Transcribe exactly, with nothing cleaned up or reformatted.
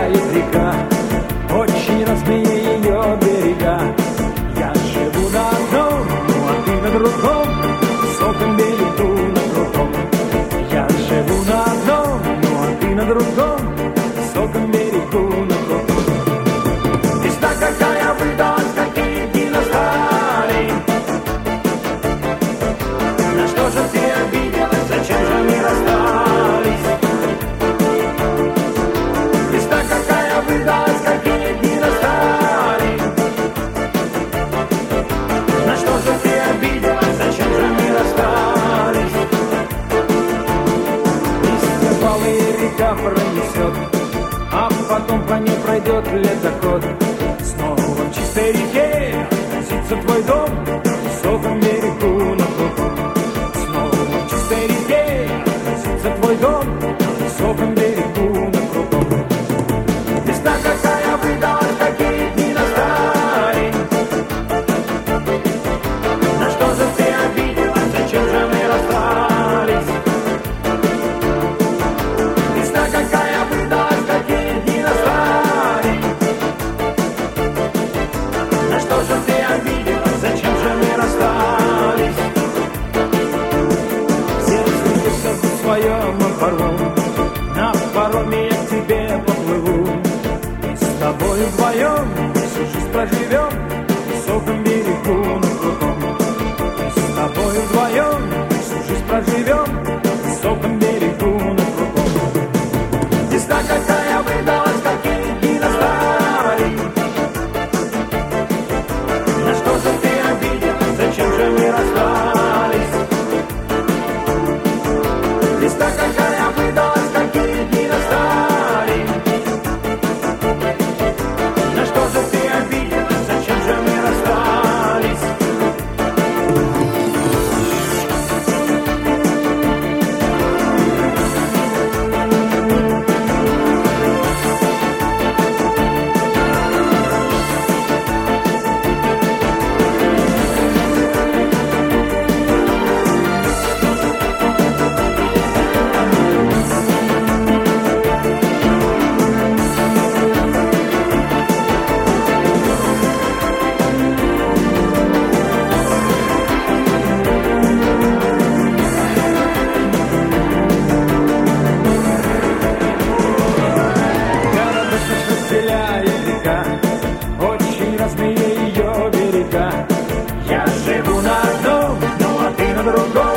разделяет река, очень разные ее берега. Я живу на одном, ну а ты на другом, высоком берегу на крутом. Я живу на одном, ну а ты на другом, высоком берегу на крутом. Весна какая выдалась, какие дни настали. На что же ты обиделась, зачем же мы расстались? Весна какая выдалась, какие дни настали. На что же ты обиделась, зачем же мы расстались? Листья палые река пронесет, а потом по ней пройдет ледоход. Снова в чистой реке отразится твой дом, в высоком берегу на крутом. Снова в чистой реке отразится твой дом, в высоком берегу на крутом. Весна какая выдалась, какие дни настали. На что же ты обиделась, зачем же мы расстались? Весна какая выдалась, какие дни настали. На что же ты обиделась, зачем же мы расстались? Сердце несет в своем паром, на пароме я к тебе поплыву. И с тобою вдвоем всю жизнь проживем, в высоком берегу на крутом. И с тобою вдвоем всю жизнь проживем, в высоком берегу на крутом. Весна какая выдалась, какие дни настали. На что же ты обиделась, зачем же мы расстались? Весна какая выдалась, какие дни настали. На что же ты обиделась, зачем же мы расстались? Разделяет река, очень разные ее берега. Я живу на одном, ну а ты на другом.